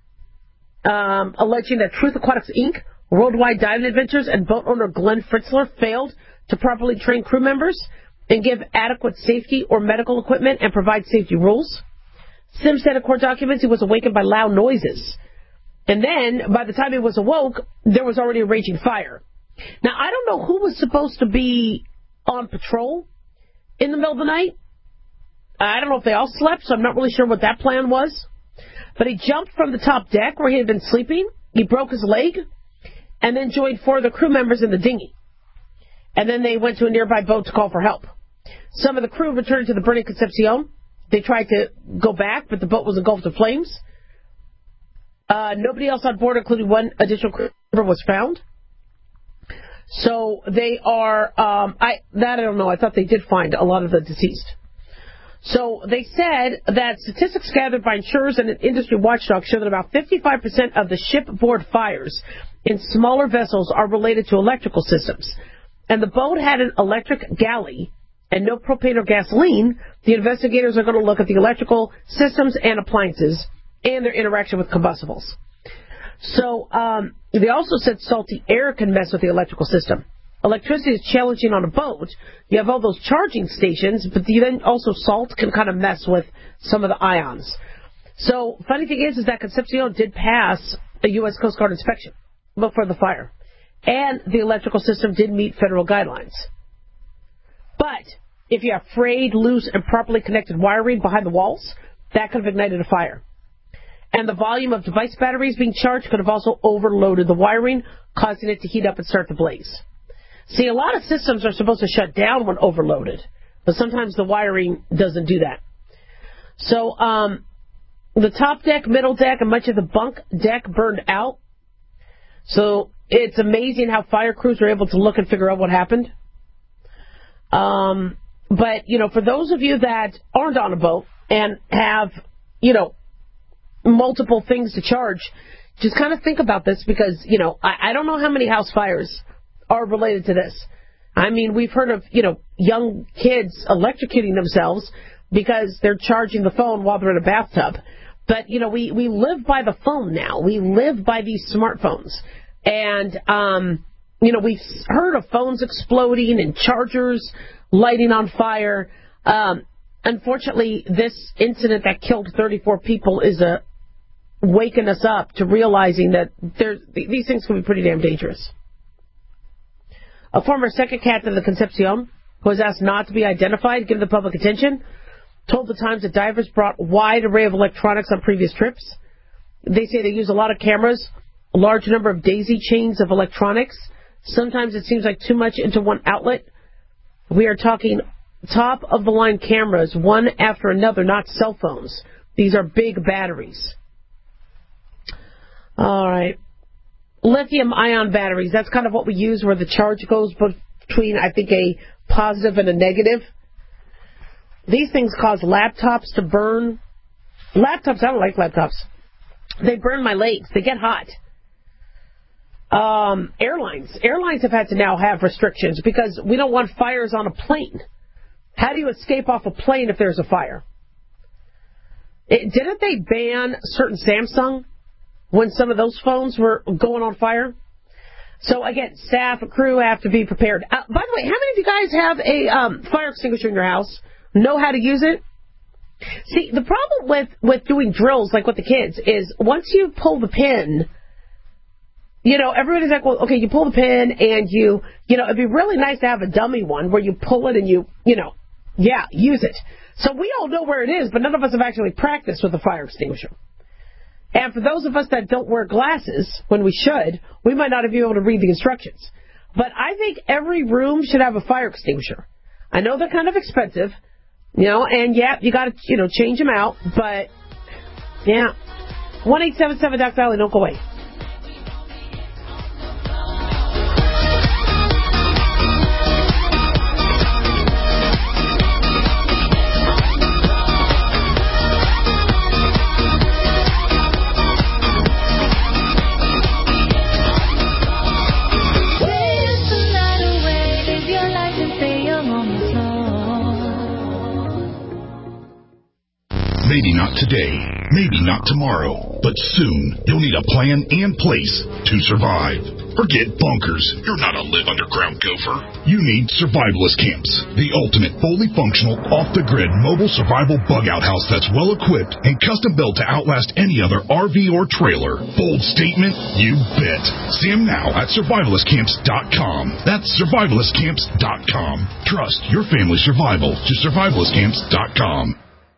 [SPEAKER 2] um, alleging that Truth Aquatics, Incorporated, Worldwide Diving Adventures, and boat owner Glenn Fritzler failed to properly train crew members and give adequate safety or medical equipment and provide safety rules. Sims said in court documents he was awakened by loud noises. And then, by the time he was awoke, there was already a raging fire. Now, I don't know who was supposed to be on patrol in the middle of the night. I don't know if they all slept, so I'm not really sure what that plan was. But he jumped from the top deck where he had been sleeping. He broke his leg and then joined four of the crew members in the dinghy. And then they went to a nearby boat to call for help. Some of the crew returned to the burning Concepcion. They tried to go back, but the boat was engulfed in flames. Uh, nobody else on board, including one additional crew member, was found. So they are, um, I that I don't know. I thought they did find a lot of the deceased. So they said that statistics gathered by insurers and an industry watchdog show that about fifty-five percent of the shipboard fires in smaller vessels are related to electrical systems. And the boat had an electric galley and no propane or gasoline. The investigators are going to look at the electrical systems and appliances and their interaction with combustibles. So um, they also said salty air can mess with the electrical system. Electricity is challenging on a boat. You have all those charging stations, but then also salt can kind of mess with some of the ions. So funny thing is, is that Concepcion did pass a U S Coast Guard inspection before the fire. And the electrical system did meet federal guidelines. But if you have frayed, loose, and properly connected wiring behind the walls, that could have ignited a fire. And the volume of device batteries being charged could have also overloaded the wiring, causing it to heat up and start to blaze. See, a lot of systems are supposed to shut down when overloaded, but sometimes the wiring doesn't do that. So um, the top deck, middle deck, and much of the bunk deck burned out. So it's amazing how fire crews are able to look and figure out what happened. Um, but, you know, for those of you that aren't on a boat and have, you know, multiple things to charge, just kind of think about this because, you know, I, I don't know how many house fires are related to this. I mean, we've heard of, you know, young kids electrocuting themselves because they're charging the phone while they're in a bathtub. But, you know, we, we live by the phone now. We live by these smartphones. And, um, you know, we've heard of phones exploding and chargers lighting on fire. Um, unfortunately, this incident that killed thirty-four people is a waking us up to realizing that there, these things can be pretty damn dangerous. A former second captain of the Concepcion, who was asked not to be identified, given the public attention, told the Times that divers brought a wide array of electronics on previous trips. They say they use a lot of cameras, a large number of daisy chains of electronics. Sometimes it seems like too much into one outlet. We are talking top-of-the-line cameras, one after another, not cell phones. These are big batteries. All right. Lithium-ion batteries, that's kind of what we use where the charge goes between, I think, a positive and a negative. These things cause laptops to burn. Laptops, I don't like laptops. They burn my legs. They get hot. Um, airlines. Airlines have had to now have restrictions because we don't want fires on a plane. How do you escape off a plane if there's a fire? It, didn't they ban certain Samsung when some of those phones were going on fire? So, again, staff and crew have to be prepared. Uh, by the way, how many of you guys have a um, fire extinguisher in your house? Know how to use it? See, the problem with, with doing drills like with the kids is once you pull the pin, you know, everybody's like, well, okay, you pull the pin and you, you know, it'd be really nice to have a dummy one where you pull it and you, you know, yeah, use it. So we all know where it is, but none of us have actually practiced with a fire extinguisher. And for those of us that don't wear glasses when we should, we might not be able to read the instructions. But I think every room should have a fire extinguisher. I know they're kind of expensive, you know, and yeah, you got to, you know, change them out. But, yeah. one eight seven seven Doc Valley, don't go away.
[SPEAKER 18] Maybe not today, maybe not tomorrow, but soon you'll need a plan and place to survive. Forget bunkers. You're not a live underground gopher. You need survivalist camps, the ultimate fully functional, off-the-grid mobile survival bug-out house that's well-equipped and custom-built to outlast any other R V or trailer. Bold statement? You bet. See them now at survivalist camps dot com. That's survivalist camps dot com. Trust your family's survival to survivalist camps dot com.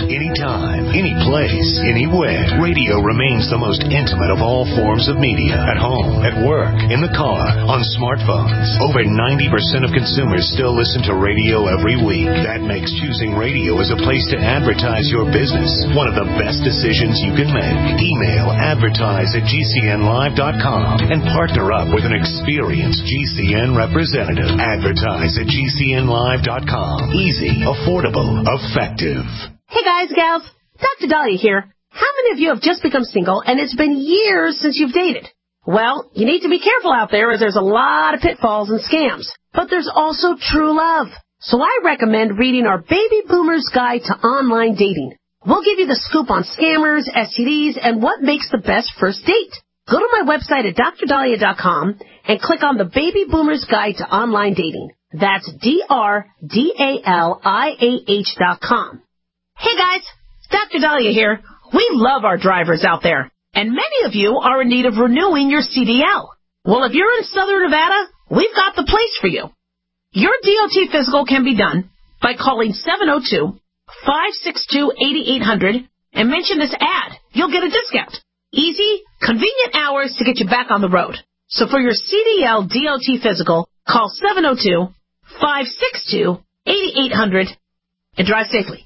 [SPEAKER 19] Anytime, any place, anywhere. Radio remains the most intimate of all forms of media. At home, at work, in the car, on smartphones. Over ninety percent of consumers still listen to radio every week. That makes choosing radio as a place to advertise your business one of the best decisions you can make. Email advertise at G C N live dot com and partner up with an experienced G C N representative. Advertise at G C N live dot com. Easy, affordable, effective.
[SPEAKER 2] Hey guys, gals, Doctor Dahlia here. How many of you have just become single and it's been years since you've dated? Well, you need to be careful out there as there's a lot of pitfalls and scams. But there's also true love. So I recommend reading our Baby Boomer's Guide to Online Dating. We'll give you the scoop on scammers, S T Ds, and what makes the best first date. Go to my website at Dr Dahlia dot com and click on the Baby Boomer's Guide to Online Dating. That's D R D A L I A H dot com. Hey guys, Doctor Dahlia here. We love our drivers out there, and many of you are in need of renewing your C D L. Well, if you're in Southern Nevada, we've got the place for you. Your D O T physical can be done by calling seven oh two, five six two, eight eight hundred and mention this ad. You'll get a discount. Easy, convenient hours to get you back on the road. So for your C D L D O T physical, call seven oh two, five six two, eight eight hundred and drive safely.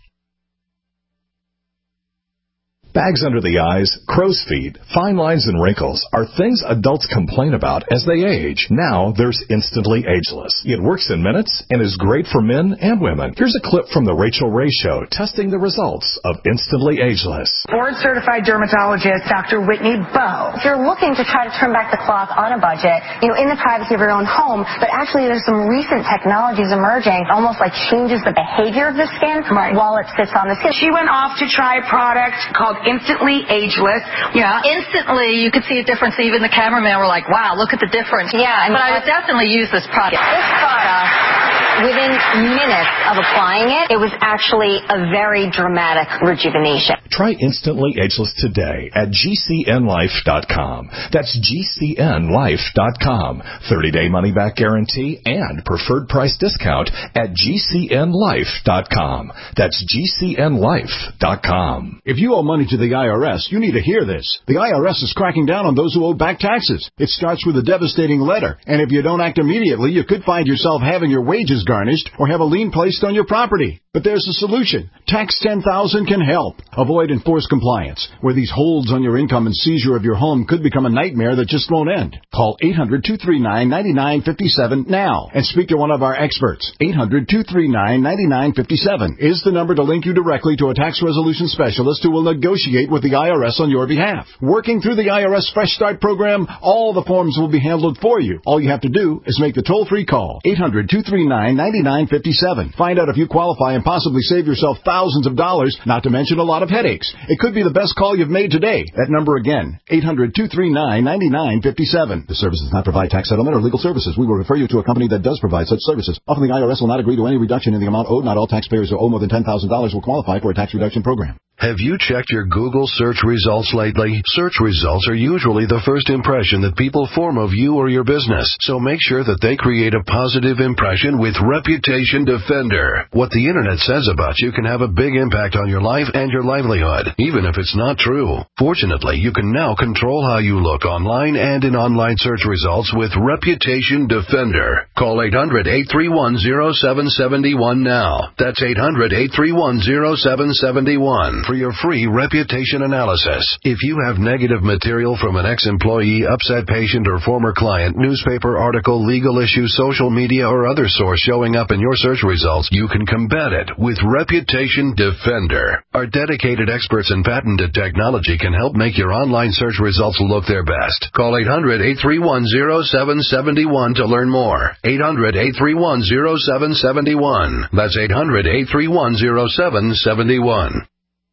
[SPEAKER 20] Bags under the eyes, crow's feet, fine lines, and wrinkles are things adults complain about as they age. Now there's Instantly Ageless. It works in minutes and is great for men and women. Here's a clip from the Rachel Ray Show testing the results of Instantly Ageless.
[SPEAKER 21] Board-certified dermatologist Doctor Whitney Bowe.
[SPEAKER 22] If you're looking to try to turn back the clock on a budget, you know, in the privacy of your own home, but actually there's some recent technologies emerging, almost like changes the behavior of the skin right. while it sits on the skin.
[SPEAKER 21] She went off to try a product called Instantly Ageless.
[SPEAKER 13] Yeah, instantly you could see a difference. Even the cameraman were like, wow, look at the difference.
[SPEAKER 22] Yeah. I mean,
[SPEAKER 13] but I would definitely use this product.
[SPEAKER 22] This product, within minutes of applying it, it was actually a very dramatic rejuvenation.
[SPEAKER 20] Try Instantly Ageless today at G C N life dot com. That's G C N life dot com. thirty-day money-back guarantee and preferred price discount at G C N life dot com. That's G C N life dot com.
[SPEAKER 23] If you owe money to the I R S, you need to hear this. The I R S is cracking down on those who owe back taxes. It starts with a devastating letter, and if you don't act immediately, you could find yourself having your wages garnished or have a lien placed on your property. But there's a solution. Tax ten thousand can help. Avoid enforced compliance, where these holds on your income and seizure of your home could become a nightmare that just won't end. Call eight hundred, two three nine, nine nine five seven now and speak to one of our experts. eight hundred, two three nine, nine nine five seven is the number to link you directly to a tax resolution specialist who will negotiate with the I R S on your behalf. Working through the I R S Fresh Start program, all the forms will be handled for you. All you have to do is make the toll-free call. eight hundred, two three nine, nine nine five seven. Find out if you qualify and possibly save yourself thousands of dollars, not to mention a lot of headaches. It could be the best call you've made today. That number again, eight hundred, two three nine, nine nine five seven. The service does not provide tax settlement or legal services. We will refer you to a company that does provide such services. Often the I R S will not agree to any reduction in the amount owed. Not all taxpayers who owe more than ten thousand dollars will qualify for a tax reduction program.
[SPEAKER 3] Have you checked your Google search results lately? Search results are usually the first impression that people form of you or your business, so make sure that they create a positive impression with Reputation Defender. What the internet says about you can have a big impact on your life and your livelihood, even if it's not true. Fortunately, you can now control how you look online and in online search results with Reputation Defender. Call eight hundred, eight three one, zero seven seven one now. That's eight hundred, eight three one, zero seven seven one. For your free reputation analysis. If you have negative material from an ex-employee, upset patient, or former client, newspaper article, legal issue, social media, or other source showing up in your search results, you can combat it with Reputation Defender. Our dedicated experts in patented technology can help make your online search results look their best. Call eight hundred, eight three one, zero seven seven one to learn more. eight hundred, eight three one, zero seven seven one. That's eight hundred, eight three one, zero seven seven one.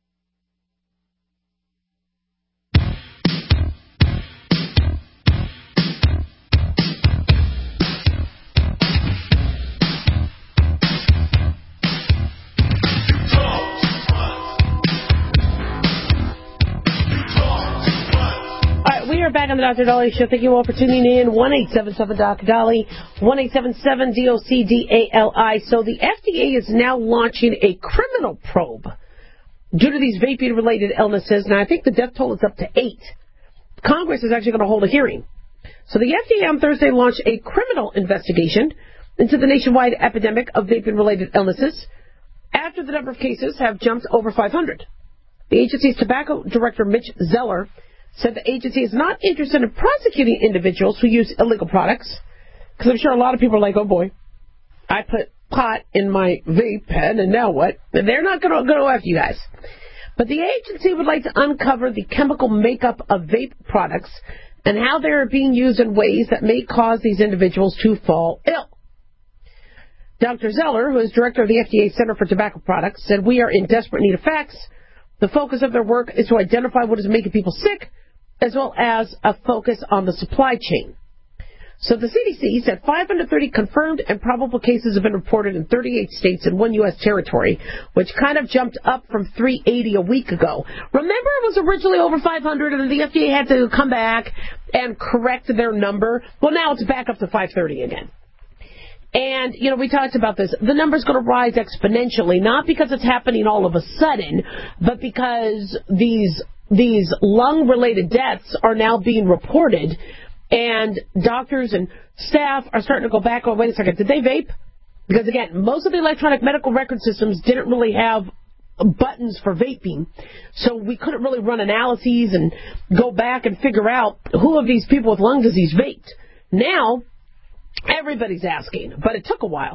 [SPEAKER 2] Back on the Doctor Dolly Show. Thank you all for tuning in. one eight seven seven Doctor Dolly, one eight seven seven D O C D A L I. So the F D A is now launching a criminal probe due to these vaping-related illnesses. Now, I think the death toll is up to eight. Congress is actually going to hold a hearing. So the F D A on Thursday launched a criminal investigation into the nationwide epidemic of vaping-related illnesses after the number of cases have jumped over five hundred. The agency's tobacco director, Mitch Zeller, said the agency is not interested in prosecuting individuals who use illegal products, because I'm sure a lot of people are like, oh boy, I put pot in my vape pen, and now what? And they're not going to go after you guys. But the agency would like to uncover the chemical makeup of vape products and how they are being used in ways that may cause these individuals to fall ill. Doctor Zeller, who is director of the F D A Center for Tobacco Products, said, we are in desperate need of facts. The focus of their work is to identify what is making people sick, as well as a focus on the supply chain. So the C D C said five hundred thirty confirmed and probable cases have been reported in thirty-eight states and one U S territory, which kind of jumped up from three eighty a week ago. Remember, it was originally over five hundred, and then the F D A had to come back and correct their number. Well, now it's back up to five thirty again. And, you know, we talked about this. The number's going to rise exponentially, not because it's happening all of a sudden, but because these these lung-related deaths are now being reported. And doctors and staff are starting to go back, oh, wait a second, did they vape? Because, again, most of the electronic medical record systems didn't really have buttons for vaping. So we couldn't really run analyses and go back and figure out who of these people with lung disease vaped. Now, everybody's asking, but it took a while.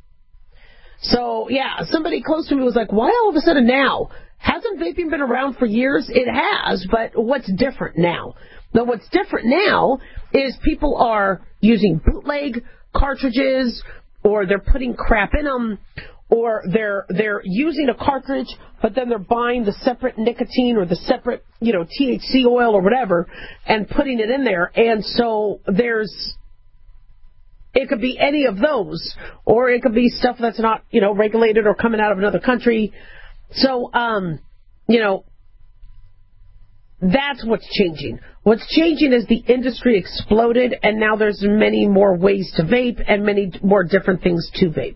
[SPEAKER 2] So, yeah, somebody close to me was like, why all of a sudden now? Hasn't vaping been around for years? It has, but what's different now? Now, what's different now is people are using bootleg cartridges, or they're putting crap in them, or they're they're using a cartridge, but then they're buying the separate nicotine or the separate, you know, T H C oil or whatever, and putting it in there. And so there's, it could be any of those, or it could be stuff that's not, you know, regulated or coming out of another country. So, um, you know, that's what's changing. What's changing is the industry exploded, and now there's many more ways to vape and many more different things to vape.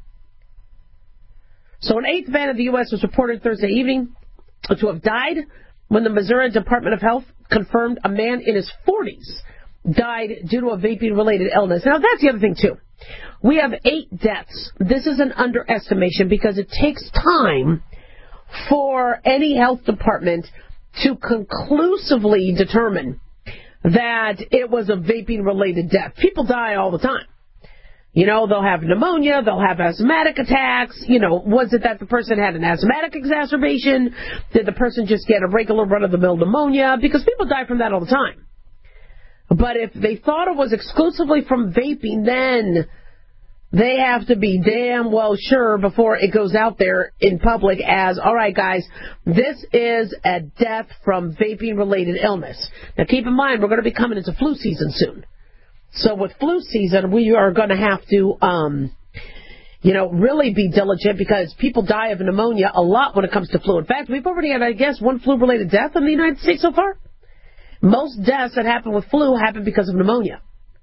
[SPEAKER 2] So an eighth man in the U S was reported Thursday evening to have died when the Missouri Department of Health confirmed a man in his forties died due to a vaping-related illness. Now, that's the other thing, too. We have eight deaths. This is an underestimation because it takes time for any health department to conclusively determine that it was a vaping-related death. People die all the time. You know, they'll have pneumonia, they'll have asthmatic attacks. You know, was it that the person had an asthmatic exacerbation? Did the person just get a regular run-of-the-mill pneumonia? Because people die from that all the time. But if they thought it was exclusively from vaping, then they have to be damn well sure before it goes out there in public as, all right, guys, this is a death from vaping-related illness. Now, keep in mind, we're going to be coming into flu season soon. So with flu season, we are going to have to, um, you know, really be diligent because people die of pneumonia a lot when it comes to flu. In fact, we've already had, I guess, one flu-related death in the United States so far. Most deaths that happen with flu happen because of pneumonia.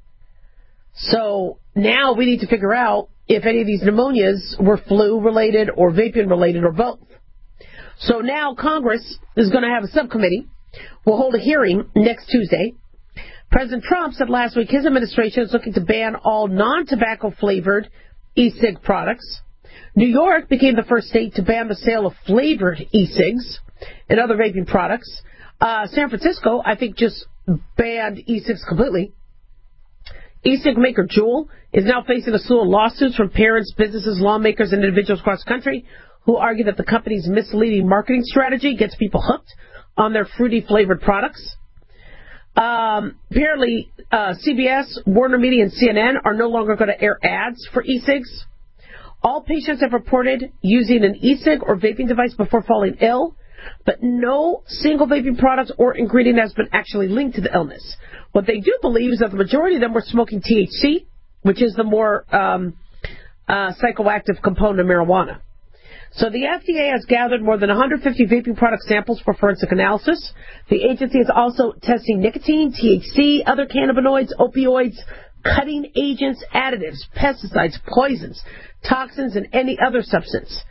[SPEAKER 2] So now we need to figure out if any of these pneumonias were flu-related or vaping-related or both. So now Congress is going to have a subcommittee. We'll hold a hearing next Tuesday. President Trump said last week his administration is looking to ban all non-tobacco flavored e-cig products. New York became the first state to ban the sale of flavored e-cigs and other vaping products. Uh, San Francisco, I think, just banned e-cigs completely. E-cig maker Juul is now facing a slew of lawsuits from parents, businesses, lawmakers, and individuals across the country who argue that the company's misleading marketing strategy gets people hooked on their fruity flavored products. Um, apparently, uh, C B S, Warner Media, and C N N are no longer going to air ads for e-cigs. All patients have reported using an e-cig or vaping device before falling ill, but no single vaping product or ingredient has been actually linked to the illness. What they do believe is that the majority of them were smoking T H C, which is the more um, uh, psychoactive component of marijuana. So the F D A has gathered more than one hundred fifty vaping product samples for forensic analysis. The agency is also testing nicotine, T H C, other cannabinoids, opioids, cutting agents, additives, pesticides, poisons, toxins, and any other substance.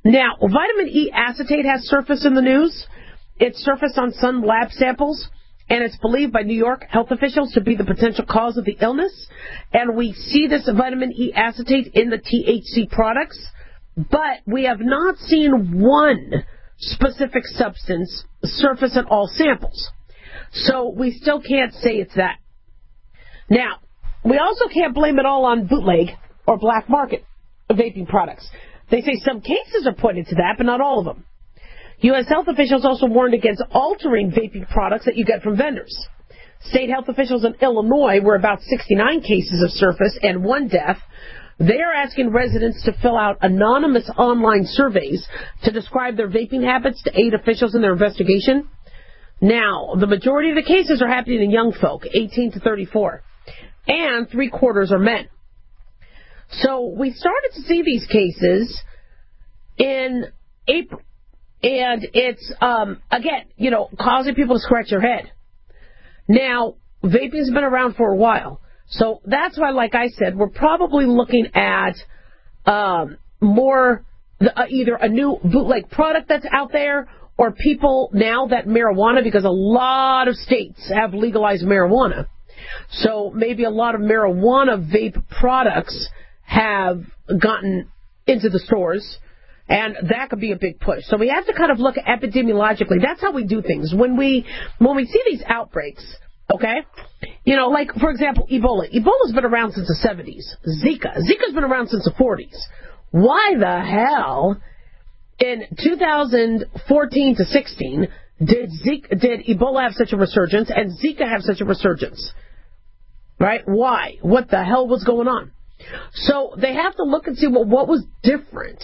[SPEAKER 2] Now, vitamin E acetate has surfaced in the news. It's surfaced on some lab samples, and it's believed by New York health officials to be the potential cause of the illness. And we see this vitamin E acetate in the T H C products, but we have not seen one specific substance surface in all samples. So we still can't say it's that. Now, we also can't blame it all on bootleg or black market vaping products. They say some cases are pointed to that, but not all of them. U S health officials also warned against altering vaping products that you get from vendors. State health officials in Illinois, where about sixty-nine cases of surface and one death, they are asking residents to fill out anonymous online surveys to describe their vaping habits to aid officials in their investigation. Now, the majority of the cases are happening in young folk, eighteen to thirty-four, and three quarters are men. So we started to see these cases in April, and it's, um, again, you know, causing people to scratch their head. Now, vaping's been around for a while, so that's why, like I said, we're probably looking at um, more, uh, either a new bootleg product that's out there, or people now that marijuana, because a lot of states have legalized marijuana, so maybe a lot of marijuana vape products have gotten into the stores, and that could be a big push. So we have to kind of look epidemiologically. That's how we do things. When we when we see these outbreaks, okay, you know, like, for example, Ebola. Ebola's been around since the seventies. Zika. Zika's been around since the forties. Why the hell in two thousand fourteen to sixteen did Zika, did Ebola have such a resurgence and Zika have such a resurgence? Right? Why? What the hell was going on? So they have to look and see, well, what was different?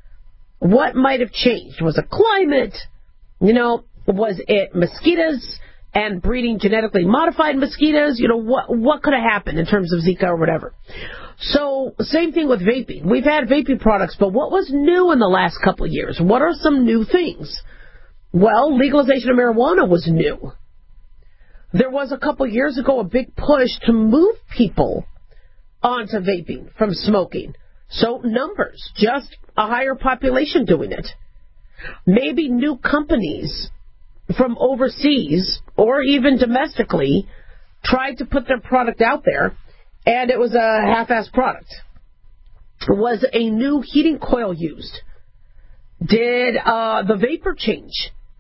[SPEAKER 2] What might have changed? Was it climate? You know, was it mosquitoes and breeding genetically modified mosquitoes? You know, what what could have happened in terms of Zika or whatever? So, same thing with vaping. We've had vaping products, but what was new in the last couple of years? What are some new things? Well, legalization of marijuana was new. There was a couple of years ago a big push to move people onto vaping from smoking. So numbers, just a higher population doing it. Maybe new companies from overseas or even domestically tried to put their product out there, and it was a half-assed product. Was a new heating coil used? Did uh, the vapor change?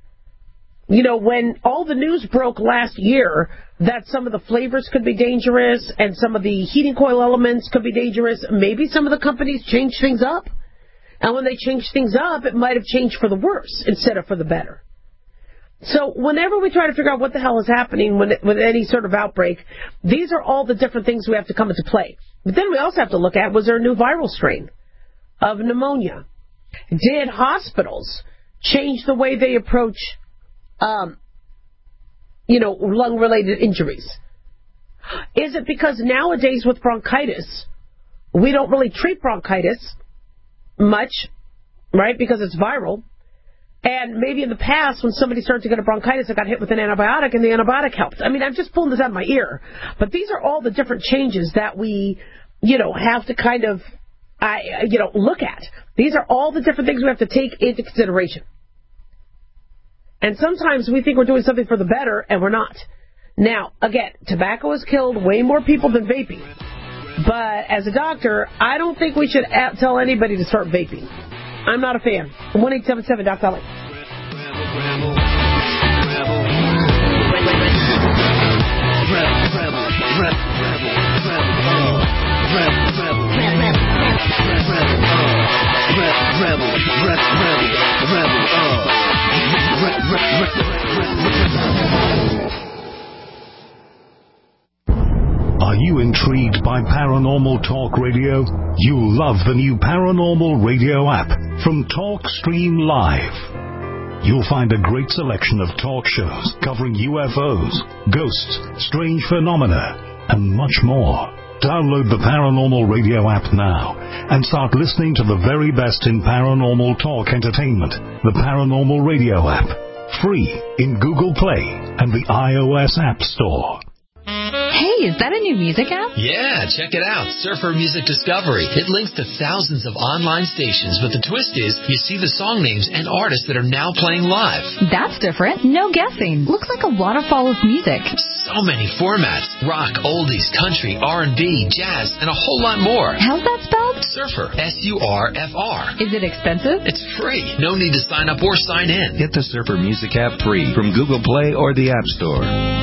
[SPEAKER 2] You know, when all the news broke last year that some of the flavors could be dangerous and some of the heating coil elements could be dangerous, maybe some of the companies changed things up. And when they changed things up, it might have changed for the worse instead of for the better. So whenever we try to figure out what the hell is happening with, with any sort of outbreak, these are all the different things we have to come into play. But then we also have to look at, was there a new viral strain of pneumonia? Did hospitals change the way they approach Um, you know, lung-related injuries? Is it because nowadays with bronchitis, we don't really treat bronchitis much, right, because it's viral? And maybe in the past, when somebody started to get a bronchitis, it got hit with an antibiotic, and the antibiotic helped. I mean, I'm just pulling this out of my ear. But these are all the different changes that we, you know, have to kind of, I, you know, look at. These are all the different things we have to take into consideration. And sometimes we think we're doing something for the better, and we're not. Now, again, tobacco has killed way more people than vaping. But as a doctor, I don't think we should tell anybody to start vaping. I'm not a fan. one eight seven seven Doc Dolly.
[SPEAKER 19] Are you intrigued by Paranormal Talk Radio? You'll love the new Paranormal Radio app from TalkStream Live. You'll find a great selection of talk shows covering U F Os, ghosts, strange phenomena, and much more. Download the Paranormal Radio app now and start listening to the very best in paranormal talk entertainment. The Paranormal Radio app. Free in Google Play and the iOS App Store.
[SPEAKER 10] Hey,
[SPEAKER 4] Hey, is that a new music app?
[SPEAKER 5] Yeah, check it out. Surfer Music Discovery. It links to thousands of online stations, but the twist is you see the song names and artists that are now playing live.
[SPEAKER 4] That's different. No guessing. Looks like a waterfall of music.
[SPEAKER 5] So many formats. Rock, oldies, country, R and B, jazz, and a whole lot more.
[SPEAKER 4] How's that spelled?
[SPEAKER 5] Surfer. S U R F R.
[SPEAKER 4] Is it expensive?
[SPEAKER 5] It's free. No need to sign up or sign in.
[SPEAKER 6] Get the Surfer Music app free from Google Play or the App Store.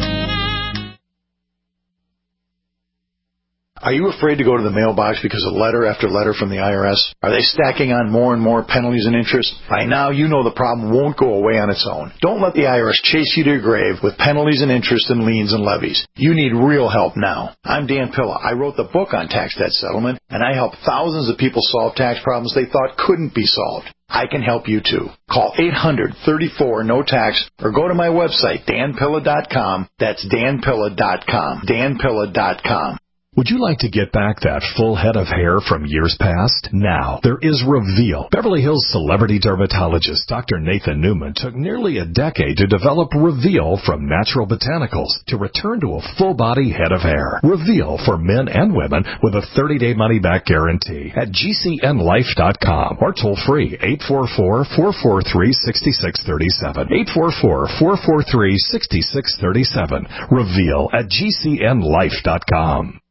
[SPEAKER 23] Are you afraid to go to the mailbox because of letter after letter from the I R S? Are they stacking on more and more penalties and interest? By now, you know the problem won't go away on its own. Don't let the I R S chase you to your grave with penalties and interest and liens and levies. You need real help now. I'm Dan Pilla. I wrote the book on tax debt settlement, and I help thousands of people solve tax problems they thought couldn't be solved. I can help you too. Call eight hundred, thirty-four, no tax or go to my website, dan pilla dot com. That's dan pilla dot com. dan pilla dot com.
[SPEAKER 20] Would you like to get back that full head of hair from years past? Now, there is Reveal. Beverly Hills celebrity dermatologist Doctor Nathan Newman took nearly a decade to develop Reveal from natural botanicals to return to a full-body head of hair. Reveal for men and women with a thirty-day money-back guarantee at G C N life dot com or toll-free eight four four, four four three, six six three seven. eight four four, four four three, six six three seven. Reveal at G C N life dot com.